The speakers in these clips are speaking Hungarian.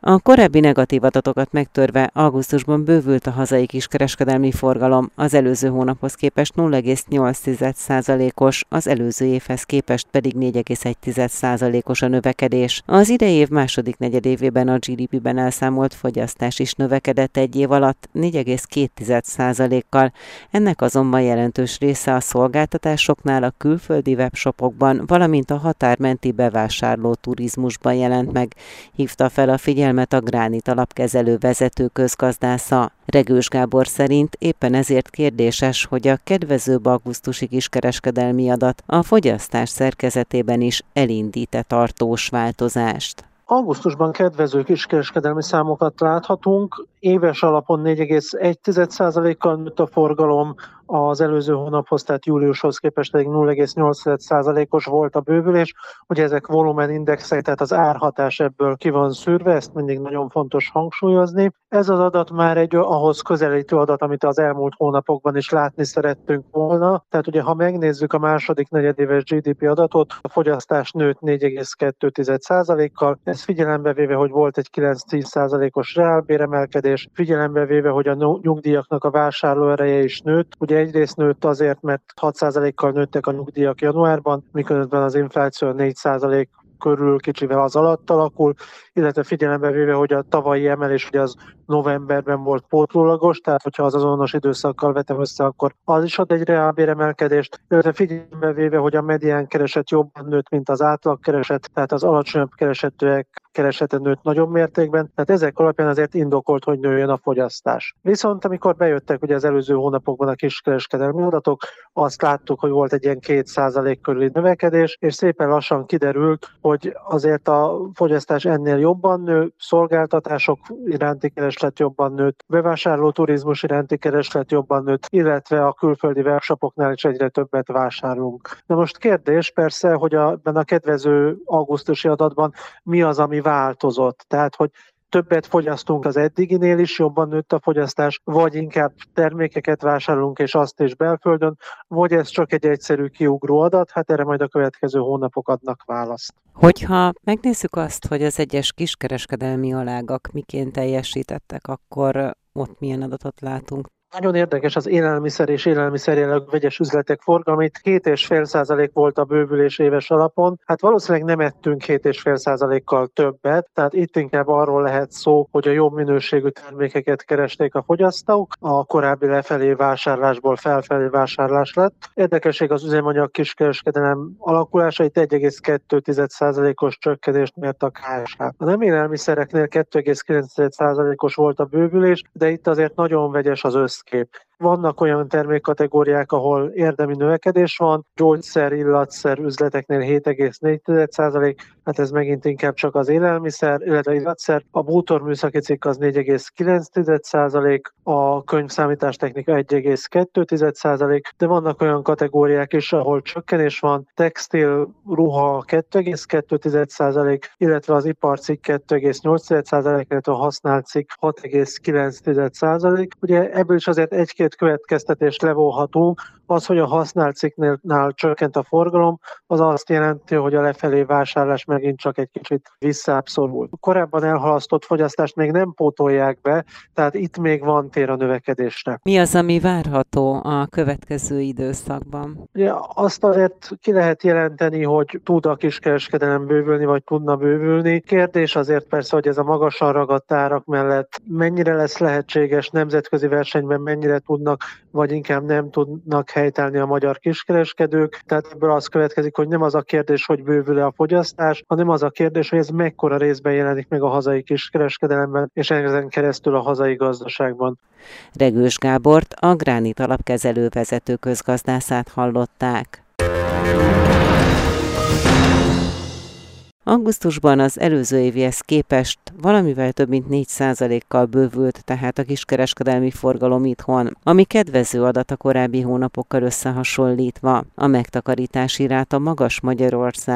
A korábbi negatív adatokat megtörve augusztusban bővült a hazai kiskereskedelmi forgalom, az előző hónaphoz képest 0,8%-os, az előző évhez képest pedig 4,1%-os a növekedés. Az idei év második negyedévében a GDP-ben elszámolt fogyasztás is növekedett egy év alatt 4,2%-kal, ennek azonban jelentős része a szolgáltatásoknál, a külföldi webshopokban, valamint a határmenti bevásárló turizmusban jelent meg, hívta fel a figyelmet a Gránit alapkezelő vezető közgazdásza. Regős Gábor szerint éppen ezért kérdéses, hogy a kedvezőbb augusztusi kiskereskedelmi adat a fogyasztás szerkezetében is elindít-e tartós változást. Augusztusban kedvező kiskereskedelmi számokat láthatunk, éves alapon 4,1%-kal nőtt a forgalom, az előző hónaphoz, tehát júliushoz képest pedig 0,8%-os volt a bővülés. Ugye ezek volumenindexek, tehát az árhatás ebből ki van szűrve, ezt mindig nagyon fontos hangsúlyozni. Ez az adat már egy ahhoz közelítő adat, amit az elmúlt hónapokban is látni szerettünk volna. Tehát ugye, ha megnézzük a második negyedéves GDP adatot, a fogyasztás nőtt 4,2%-kal. Ez figyelembe véve, hogy volt egy 9-10%-os reálbéremelkedés, figyelembe véve, hogy a nyugdíjaknak a vásárlóereje is nőtt. Ugye egyrészt nőtt azért, mert 6%-kal nőttek a nyugdíjak januárban, miközben az infláció 4% körül kicsivel az alatt alakul, illetve figyelembe véve, hogy a tavalyi emelés ugye az novemberben volt pótlólagos, tehát hogyha az azonos időszakkal vetem össze, akkor az is ad egy reálbéremelkedést, illetve figyelembe véve, hogy a medián kereset jobban nőtt, mint az átlagkereset, tehát az alacsonyabb keresetűek keresete nőtt nagyobb mértékben, tehát ezek alapján azért indokolt, hogy nőjön a fogyasztás. Viszont amikor bejöttek ugye az előző hónapokban a kiskereskedelmi adatok, azt láttuk, hogy volt egy ilyen 2% körüli növekedés, és szépen lassan kiderült, hogy azért a fogyasztás ennél jobban nő, szolgáltatások iránti kereslet jobban nőtt, bevásárló turizmus iránti kereslet jobban nőtt, illetve a külföldi webshopoknál is egyre többet vásárolunk. Na most kérdés persze, hogy ebben a kedvező augusztusi adatban mi az, ami változott. Tehát, hogy többet fogyasztunk az eddiginél is, jobban nőtt a fogyasztás, vagy inkább termékeket vásárolunk, és azt is belföldön, vagy ez csak egy egyszerű kiugró adat, hát erre majd a következő hónapok adnak választ. Hogyha megnézzük azt, hogy az egyes kiskereskedelmi alágak miként teljesítettek, akkor ott milyen adatot látunk? Nagyon érdekes az élelmiszer és élelmiszerjelenleg vegyes üzletek forgalmait. 2,5% volt a bővülés éves alapon. Hát valószínűleg nem ettünk 2,5%-kal többet, tehát itt inkább arról lehet szó, hogy a jobb minőségű termékeket keresték a fogyasztók, a korábbi lefelé vásárlásból felfelé vásárlás lett. Érdekesség az üzemanyag kiskereskedelem alakulása, itt 1,2%-os csökkenést mért a KSH. A nem élelmiszereknél 2,9%-os volt a bővülés, de itt azért nagyon vegyes az összkép. Vannak olyan termékkategóriák, ahol érdemi növekedés van, gyógyszer, illatszer üzleteknél 7,4%, hát ez megint inkább csak az élelmiszer, illetve illatszer. A bútorműszaki cikk az 4,9%, a könyvszámítástechnika 1,2%, de vannak olyan kategóriák is, ahol csökkenés van, textil, ruha 2,2%, illetve az iparcikk 2,8%, illetve a használt cikk 6,9%. Ugye ebből is azért egy-két következtetést levonhatunk. Az, hogy a használt cikknél csökkent a forgalom, az azt jelenti, hogy a lefelé vásárlás megint csak egy kicsit visszább. Korábban elhalasztott fogyasztást még nem pótolják be, tehát itt még van tér a növekedésnek. Mi az, ami várható a következő időszakban? Ja, azt azért ki lehet jelenteni, hogy tud a kiskereskedelem bővülni, vagy tudna bővülni. Kérdés azért persze, hogy ez a magasan ragadt árak mellett mennyire lesz lehetséges nemzetközi versenyben, mennyire tudnak, vagy inkább nem tudnak helytállni a magyar kiskereskedők. Tehát ebből az következik, hogy nem az a kérdés, hogy bővül-e a fogyasztás, hanem az a kérdés, hogy ez mekkora részben jelenik meg a hazai kiskereskedelemben, és ezen keresztül a hazai gazdaságban. Regős Gábort, a Gránit alapkezelő vezető közgazdászát hallották. Augusztusban az előző évihez képest valamivel több mint 4%-kal bővült tehát a kiskereskedelmi forgalom itthon, ami kedvező adat a korábbi hónapokkal összehasonlítva. A megtakarítási ráta magas Magyarországon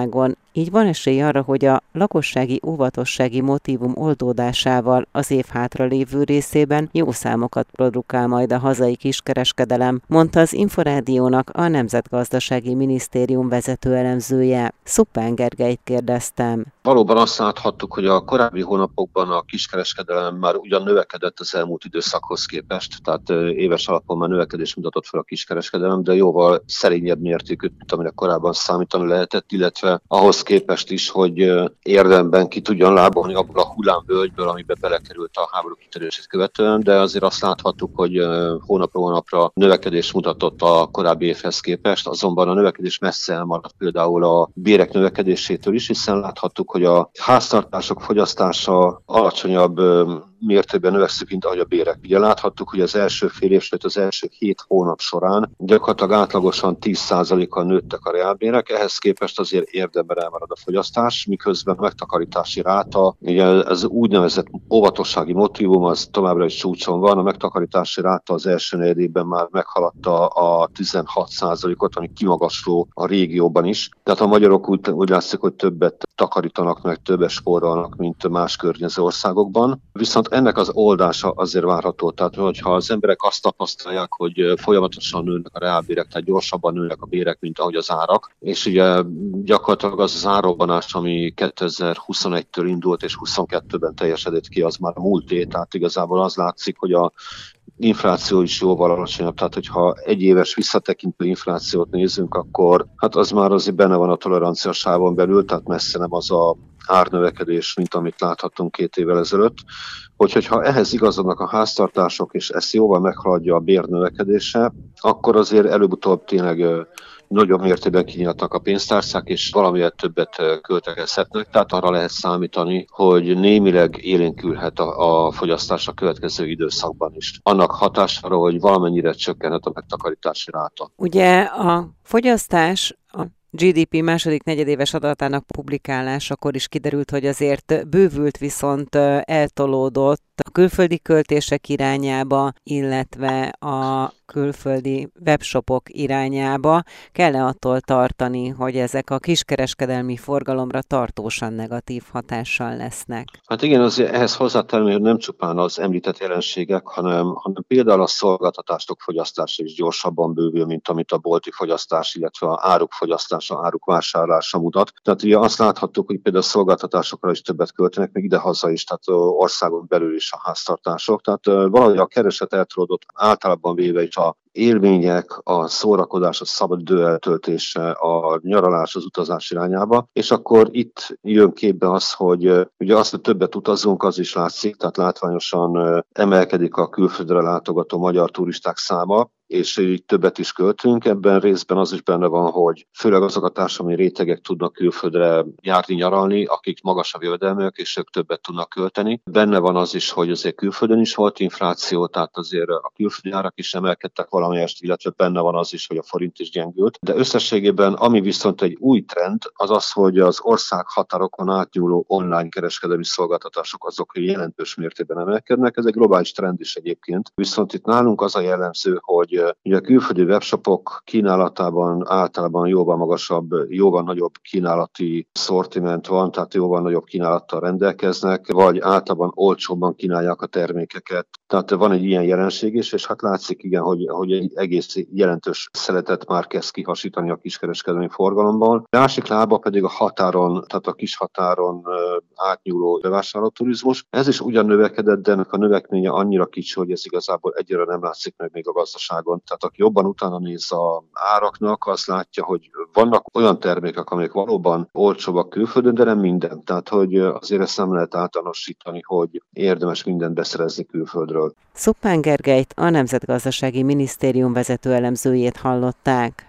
Így van esély arra, hogy a lakossági óvatossági motívum oldódásával az év hátralévő részében jó számokat produkál majd a hazai kiskereskedelem, mondta az Inforádiónak a Nemzetgazdasági Minisztérium vezető elemzője. Szuppán Gergelyt kérdeztem. Valóban azt láthattuk, hogy a korábbi hónapokban a kiskereskedelem már ugyan növekedett az elmúlt időszakhoz képest, tehát éves alapon már növekedés mutatott fel a kiskereskedelem, de jóval szerényebb mértékű, mint amire korábban számítani lehetett, illetve ahhoz képest is, hogy érdemben ki tudjon lábolni abból a hullámvölgyből, amiben belekerült a háború kitörését követően, de azért azt láthattuk, hogy hónapról hónapra növekedés mutatott a korábbi évhez képest, azonban a növekedés messze elmaradt például a bérek növekedésétől is, hiszen láthattuk, hogy a háztartások fogyasztása alacsonyabb mértékben növekszik, mint ahogy a bérek. Ugye láthattuk, hogy az első fél év, sőt az első 7 hónap során gyakorlatilag átlagosan 10%-kal nőttek a reálbérek, ehhez képest azért érdemben elmarad a fogyasztás, miközben a megtakarítási ráta, ugye ez úgynevezett óvatossági motívum, az továbbra is csúcson van, a megtakarítási ráta az első negyedében már meghaladta a 16%-ot, ami kimagasló a régióban is. Tehát a magyarok úgy látszik, hogy többet takarítanak meg, többet spórolnak, mint más környező országokban. Viszont ennek az oldása azért várható, tehát hogyha az emberek azt tapasztalják, hogy folyamatosan nőnek a reálbérek, tehát gyorsabban nőnek a bérek, mint ahogy az árak, és ugye gyakorlatilag az árrobbanás, ami 2021-től indult és 22-ben teljesedett ki, az már a múlté, tehát igazából az látszik, hogy a infláció is jóval alacsonyabb, tehát hogyha egyéves visszatekintő inflációt nézzünk, akkor hát az már azért benne van a tolerancia sávon belül, tehát messze nem az a árnövekedés, mint amit láthattunk 2 évvel ezelőtt. Hogyha ehhez igazodnak a háztartások, és ezt jóval meghaladja a bérnövekedése, akkor azért előbb-utóbb tényleg nagyobb mértékben kinyílhatnak a pénztárcák, és valamivel többet költekezhetnek, tehát arra lehet számítani, hogy némileg élénkülhet a fogyasztás a következő időszakban is. Annak hatására, hogy valamennyire csökkenhet a megtakarítási ráta. Ugye a fogyasztás a GDP második negyedéves adatának publikálásakor is kiderült, hogy azért bővült, viszont eltolódott a külföldi költések irányába, illetve a külföldi webshopok irányába. Kell-e attól tartani, hogy ezek a kiskereskedelmi forgalomra tartósan negatív hatással lesznek? Hát igen, azért ehhez hozzátenni, hogy nem csupán az említett jelenségek, hanem például a szolgáltatások fogyasztása is gyorsabban bővül, mint amit a bolti fogyasztás, illetve a áruk fogyasztása, áruk vásárlása mutat. Tehát ugye azt láthattuk, hogy például a szolgáltatásokra is többet költenek, még idehaza is, tehát országon belül is a háztartások. Tehát valahogy a kereset eltolódott általában véve is a élmények, a szórakozás, a szabad idő eltöltése, a nyaralás, az utazás irányába, és akkor itt jön képbe az, hogy ugye azt, hogy többet utazunk, az is látszik, tehát látványosan emelkedik a külföldre látogató magyar turisták száma, és így többet is költünk. Ebben részben az is benne van, hogy főleg azok a társadalmi rétegek tudnak külföldre járni, nyaralni, akik magasabb jövedelműek, és ők többet tudnak költeni. Benne van az is, hogy azért külföldön is volt infláció, tehát azért a külföldi árak is emelkedtek valamelyest, illetve benne van az is, hogy a forint is gyengült. De összességében, ami viszont egy új trend, az az, hogy az ország határokon átnyúló online kereskedelmi szolgáltatások azok jelentős mértékben emelkednek. Ez egy globális trend is egyébként. Viszont itt nálunk az a jellemző, hogy ugye a külföldi webshopok kínálatában általában jóval magasabb, jóval nagyobb kínálati szortiment van, tehát jóval nagyobb kínálattal rendelkeznek, vagy általában olcsóbban kínálják a termékeket. Tehát van egy ilyen jelenség is, és hát látszik igen, hogy egy egész jelentős szeletet már kezd kihasítani a kiskereskedelmi forgalomban. A másik lába pedig a határon, tehát a kis határon átnyúló bevásárlóturizmus. Ez is ugyan növekedett, de ennek a növekménye annyira kicsi, hogy ez igazából egyre nem látszik meg még a gazdaságon. Tehát aki jobban utána néz az áraknak, azt látja, hogy vannak olyan termékek, amelyek valóban olcsóbbak külföldön, de nem minden. Tehát, hogy azért ezt nem lehet általánosítani, hogy érdemes mindent beszerezni külföldről. Szuppán Gergelyt, a Nemzetgazdasági Minisztérium vezető elemzőjét hallották.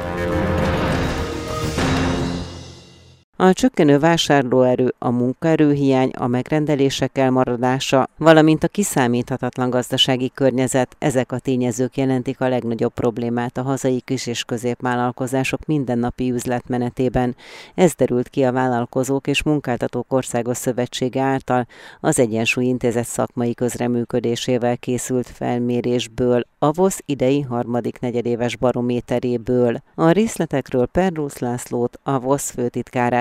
A csökkenő vásárlóerő, a munkaerőhiány, a megrendelések elmaradása, valamint a kiszámíthatatlan gazdasági környezet, ezek a tényezők jelentik a legnagyobb problémát a hazai kis- és középvállalkozások mindennapi üzletmenetében. Ez derült ki a Vállalkozók és Munkáltatók Országos Szövetsége által az Egyensúly Intézet szakmai közreműködésével készült felmérésből, a VOSZ idei harmadik negyedéves barométeréből. A részletekről Perlusz Lászlót, a VOSZ főtitkárát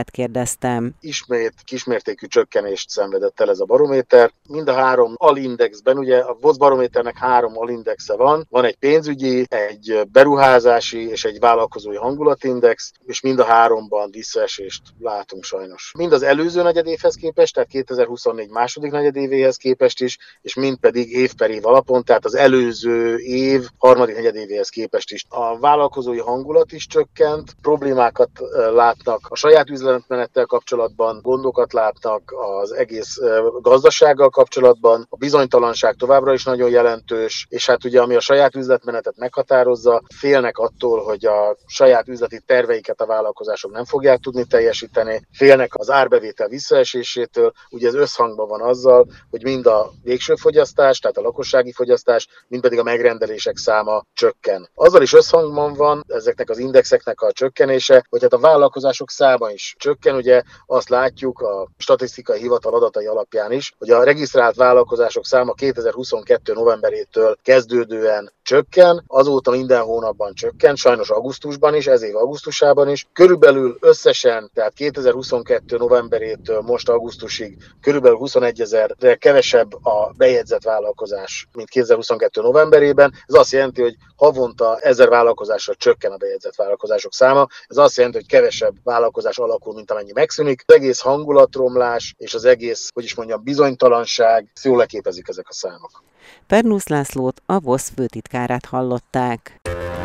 Gyulát kérdeztem. Ismét kismértékű csökkenést szenvedett el ez a barométer. Mind a három alindexben, ugye a VOSZ barométernek 3 alindexe van. Van egy pénzügyi, egy beruházási és egy vállalkozói hangulatindex, és mind a 3-ban visszaesést látunk sajnos. Mind az előző negyedévhez képest, tehát 2024 második negyedévéhez képest is, és mind pedig év per év alapon, tehát az előző év harmadik negyedévéhez képest is. A vállalkozói hangulat is csökkent, problémákat látnak a saját üzletmenettel kapcsolatban, gondokat látnak az egész gazdasággal kapcsolatban, a bizonytalanság továbbra is nagyon jelentős, és hát ugye ami a saját üzletmenetet meghatározza, félnek attól, hogy a saját üzleti terveiket a vállalkozások nem fogják tudni teljesíteni, félnek az árbevétel visszaesésétől, ugye ez összhangban van azzal, hogy mind a végső fogyasztás, tehát a lakossági fogyasztás, mind pedig a megrendelések száma csökken. Azzal is összhangban van ezeknek az indexeknek a csökkenése, hogy hát a vállalkozások száma is csökken, ugye azt látjuk a statisztikai hivatal adatai alapján is, hogy a regisztrált vállalkozások száma 2022. novemberétől kezdődően csökken, azóta minden hónapban csökken, sajnos augusztusban is, ez év augusztusában is. Körülbelül összesen, tehát 2022. novemberétől most augusztusig körülbelül 21 000-re kevesebb a bejegyzett vállalkozás, mint 2022. novemberében. Ez azt jelenti, hogy havonta 1000 vállalkozásra csökken a bejegyzett vállalkozások száma. Ez azt jelenti, hogy kevesebb vállalkozás alakul, mint amennyi megszűnik. Az egész hangulatromlás és az egész, bizonytalanság, jól leképezik ezek a számok. Pernusz Lászlót, a VOSZ főtitkárát hallották.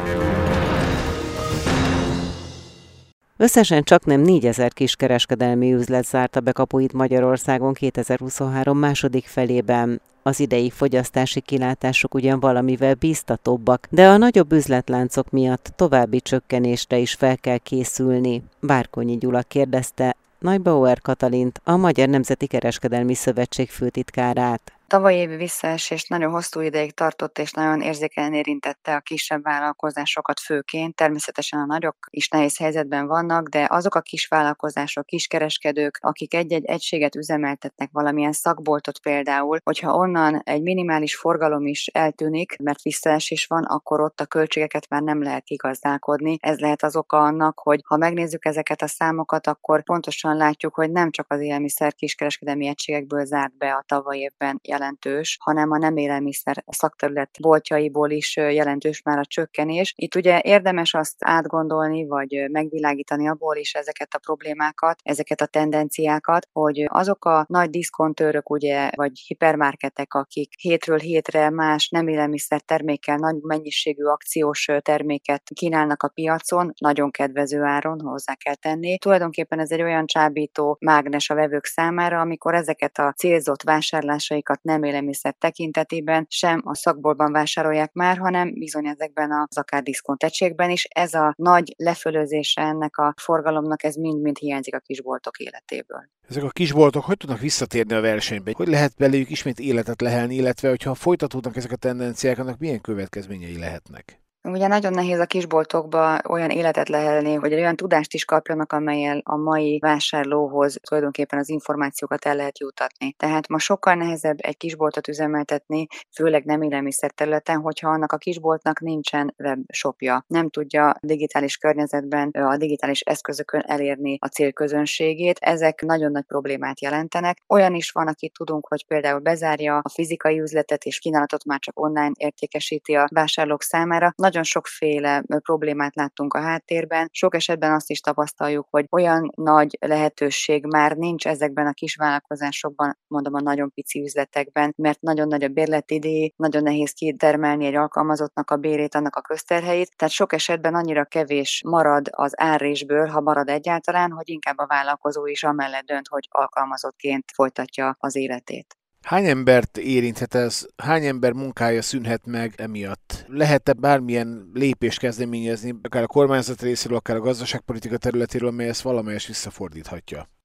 Összesen csaknem 4000 kiskereskedelmi üzlet zárta be kapuit Magyarországon 2023 második felében. Az idei fogyasztási kilátások ugyan valamivel bíztatóbbak, de a nagyobb üzletláncok miatt további csökkenésre is fel kell készülni. Várkonyi Gyula kérdezte Neubauer Katalint, a Magyar Nemzeti Kereskedelmi Szövetség főtitkárát. Tavalyi évi visszaesés nagyon hosszú ideig tartott, és nagyon érzékenyen érintette a kisebb vállalkozásokat főként. Természetesen a nagyok is nehéz helyzetben vannak, de azok a kis vállalkozások, kiskereskedők, akik egy-egy egységet üzemeltetnek, valamilyen szakboltot például, hogyha onnan egy minimális forgalom is eltűnik, mert visszaesés van, akkor ott a költségeket már nem lehet kigazdálkodni. Ez lehet az oka annak, hogy ha megnézzük ezeket a számokat, akkor pontosan látjuk, hogy nem csak az élelmiszer kiskereskedelmi egységekből zárt be a tavaly évben jelentős, hanem a nem élelmiszer szakterület boltjaiból is jelentős már a csökkenés. Itt ugye érdemes azt átgondolni, vagy megvilágítani abból is ezeket a problémákat, ezeket a tendenciákat, hogy azok a nagy diszkontőrök, ugye, vagy hipermarketek, akik hétről hétre más nem élelmiszer termékkel, nagy mennyiségű akciós terméket kínálnak a piacon, nagyon kedvező áron, hozzá kell tenni. Tulajdonképpen ez egy olyan csábító mágnes a vevők számára, amikor ezeket a célzott vásárlásaikat nem élelmiszer tekintetében sem a szakboltban vásárolják már, hanem bizony ezekben az akár diszkont egységben is. Ez a nagy lefölözése ennek a forgalomnak, ez mind-mind hiányzik a kisboltok életéből. Ezek a kisboltok hogy tudnak visszatérni a versenybe? Hogy lehet belőlük ismét életet lehelni, illetve hogyha folytatódnak ezek a tendenciák, annak milyen következményei lehetnek? Ugye nagyon nehéz a kisboltokba olyan életet lehelni, hogy olyan tudást is kapjanak, amellyel a mai vásárlóhoz tulajdonképpen az információkat el lehet jutatni. Tehát ma sokkal nehezebb egy kisboltot üzemeltetni, főleg nem élelmiszer területen, hogyha annak a kisboltnak nincsen webshopja. Nem tudja digitális környezetben, a digitális eszközökön elérni a célközönségét. Ezek nagyon nagy problémát jelentenek. Olyan is van, akit tudunk, hogy például bezárja a fizikai üzletet és kínálatot már csak online értékesíti a vásárlók számára. Nagyon sokféle problémát láttunk a háttérben. Sok esetben azt is tapasztaljuk, hogy olyan nagy lehetőség már nincs ezekben a kis vállalkozásokban, mondom a nagyon pici üzletekben, mert nagyon nagy a bérleti díj, nagyon nehéz kitermelni egy alkalmazottnak a bérét, annak a közterhelyét. Tehát sok esetben annyira kevés marad az árrésből, ha marad egyáltalán, hogy inkább a vállalkozó is amellett dönt, hogy alkalmazottként folytatja az életét. Hány embert érinthet ez? Hány ember munkája szűnhet meg emiatt? Lehet-e bármilyen lépést kezdeményezni, akár a kormányzat részéről, akár a gazdaságpolitika területéről, amely ezt valamelyest visszafordíthatja?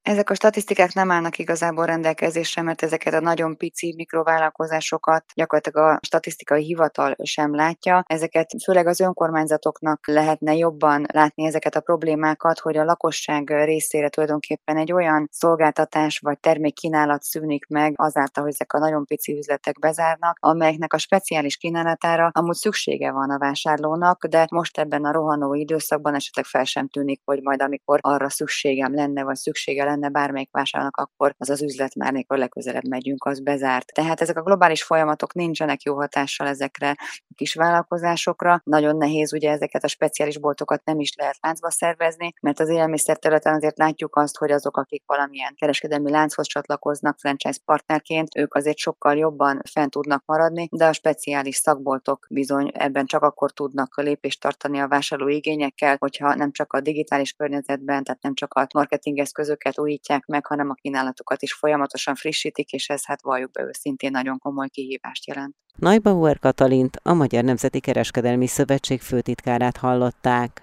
Ezek a statisztikák nem állnak igazából rendelkezésre, mert ezeket a nagyon pici mikrovállalkozásokat gyakorlatilag a statisztikai hivatal sem látja. Ezeket főleg az önkormányzatoknak lehetne jobban látni ezeket a problémákat, hogy a lakosság részére tulajdonképpen egy olyan szolgáltatás vagy termékkínálat szűnik meg azáltal, hogy ezek a nagyon pici üzletek bezárnak, amelyeknek a speciális kínálatára amúgy szüksége van a vásárlónak, de most ebben a rohanó időszakban esetleg fel sem tűnik, hogy majd amikor arra szükségem lenne, vagy szüksége lenne bármelyik vásárlónak, akkor az az üzlet már, amikor legközelebb megyünk, az bezárt. Tehát ezek a globális folyamatok nincsenek jó hatással ezekre a kis vállalkozásokra. Nagyon nehéz ugye ezeket a speciális boltokat nem is lehet láncba szervezni, mert az élelmiszer területen azért látjuk azt, hogy azok, akik valamilyen kereskedelmi lánchoz csatlakoznak franchise partnerként, ők azért sokkal jobban fent tudnak maradni, de a speciális szakboltok bizony ebben csak akkor tudnak lépést tartani a vásárló igényekkel, hogyha nem csak a digitális környezetben, tehát nem csak a marketingeszközöket újítják meg, hanem a kínálatokat is folyamatosan frissítik, és ez hát valljuk be őszintén nagyon komoly kihívást jelent. Neubauer Katalint, a Magyar Nemzeti Kereskedelmi Szövetség főtitkárát hallották.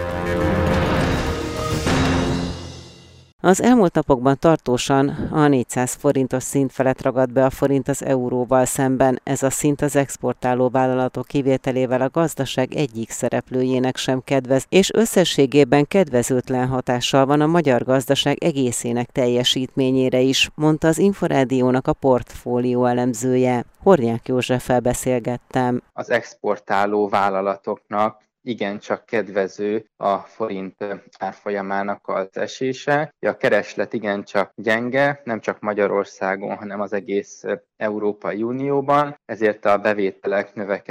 Az elmúlt napokban tartósan a 400 forintos szint felett ragadt be a forint az euróval szemben. Ez a szint az exportáló vállalatok kivételével a gazdaság egyik szereplőjének sem kedvez, és összességében kedvezőtlen hatással van a magyar gazdaság egészének teljesítményére is, mondta az Inforádiónak a portfólió elemzője. Hornyák Józseffel beszélgettem. Az exportáló vállalatoknak igencsak kedvező a forint árfolyamának az esése. A kereslet igencsak gyenge, nem csak Magyarországon, hanem az egész Európai Unióban, ezért a bevételek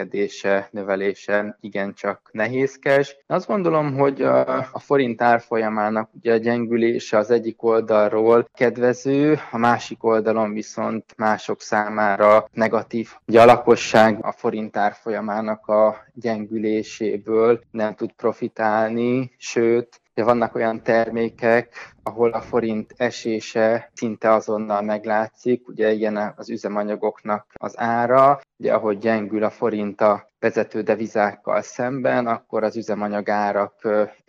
növelése igencsak nehézkes. Azt gondolom, hogy a forint árfolyamának ugye a gyengülése az egyik oldalról kedvező, a másik oldalon viszont mások számára negatív. Ugye a lakosság a forint árfolyamának a gyengüléséből nem tud profitálni, sőt, vannak olyan termékek, ahol a forint esése szinte azonnal meglátszik, ugye ilyen az üzemanyagoknak az ára, ugye ahogy gyengül a forint a vezető devizákkal szemben, akkor az üzemanyag árak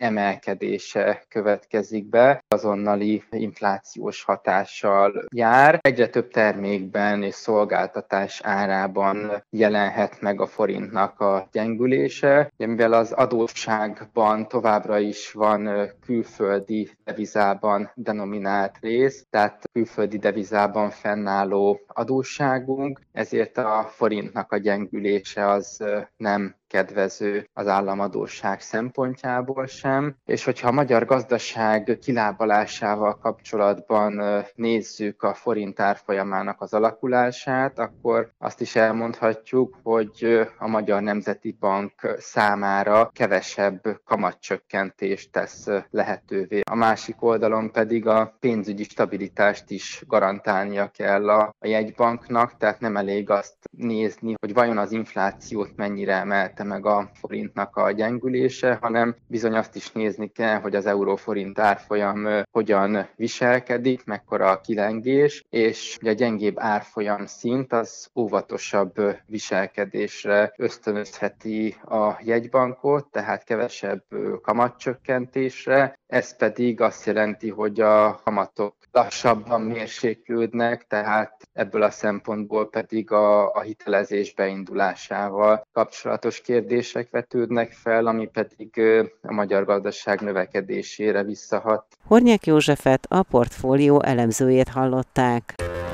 emelkedése következik be, azonnali inflációs hatással jár. Egyre több termékben és szolgáltatás árában jelenhet meg a forintnak a gyengülése, mivel az adósságban továbbra is van külföldi devizában denominált rész, tehát külföldi devizában fennálló adósságunk, ezért a forintnak a gyengülése az nem kedvező az államadósság szempontjából sem, és hogyha a magyar gazdaság kilábalásával kapcsolatban nézzük a forint árfolyamának az alakulását, akkor azt is elmondhatjuk, hogy a Magyar Nemzeti Bank számára kevesebb kamatcsökkentést tesz lehetővé. A másik oldalon pedig a pénzügyi stabilitást is garantálnia kell a jegybanknak, tehát nem elég azt nézni, hogy vajon az inflációt mennyire emelte meg a forintnak a gyengülése, hanem bizony azt is nézni kell, hogy az euró-forint árfolyam hogyan viselkedik, mekkora a kilengés, és a gyengébb árfolyam szint az óvatosabb viselkedésre ösztönözheti a jegybankot, tehát kevesebb kamatcsökkentésre. Ez pedig azt jelenti, hogy a kamatok lassabban mérséklődnek, tehát ebből a szempontból pedig a hitelezés beindulásával kapcsolatos kérdések vetődnek fel, ami pedig a magyar gazdaság növekedésére visszahat. Hornyák Józsefet, a portfólió elemzőjét hallották.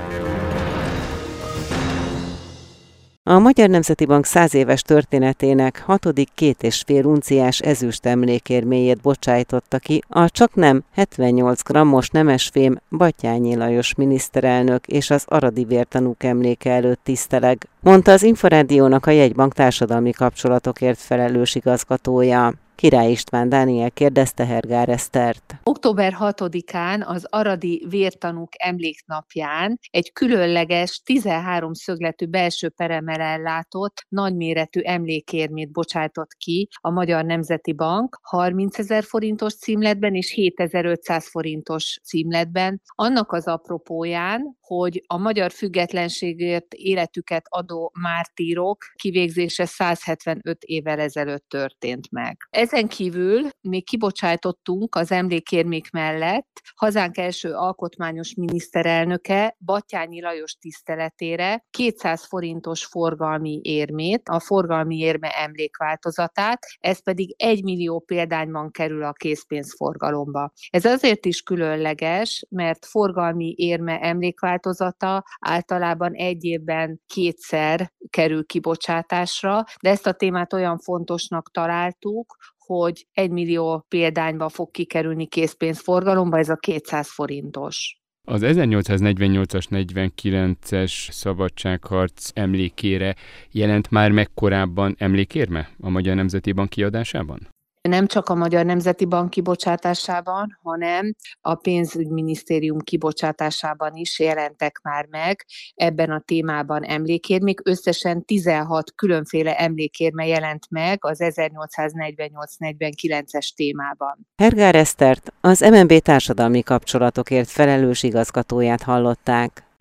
A Magyar Nemzeti Bank 100 éves történetének 6. 2,5 unciás ezüst emlékérméjét bocsájtotta ki a csaknem 78 grammos nemesfém Batthyány Lajos miniszterelnök és az aradi vértanúk emléke előtt tiszteleg, mondta az Inforádiónak a jegybank társadalmi kapcsolatokért felelős igazgatója. Király István Dániel kérdezte Hergár Esztert. Október 6-án az aradi vértanúk emléknapján egy különleges 13 szögletű belső peremmel ellátott nagyméretű emlékérmét bocsájtott ki a Magyar Nemzeti Bank 30 000 forintos címletben és 7500 forintos címletben. Annak az apropóján, hogy a magyar függetlenségért életüket adó mártírok kivégzése 175 évvel ezelőtt történt meg. Ez Ezen kívül még kibocsátottunk az emlékérmék mellett hazánk első alkotmányos miniszterelnöke, Batthyány Lajos tiszteletére 200 forintos forgalmi érmét, a forgalmi érme emlékváltozatát, ez pedig 1 millió példányban kerül a készpénzforgalomba. Ez azért is különleges, mert forgalmi érme emlékváltozata általában egy évben 2-szer kerül kibocsátásra, de ezt a témát olyan fontosnak találtuk, hogy 1 millió példányba fog kikerülni készpénzforgalomba, ez a 200 forintos. Az 1848-as, 49-es szabadságharc emlékére jelent már meg korábban emlékérme a Magyar Nemzeti Bank kiadásában? Nem csak a Magyar Nemzeti Bank kibocsátásában, hanem a Pénzügyminisztérium kibocsátásában is jelentek már meg ebben a témában emlékérmék. Összesen 16 különféle emlékérme jelent meg az 1848-49-es témában. Hergár Esztert, az MNB társadalmi kapcsolatokért felelős igazgatóját hallották.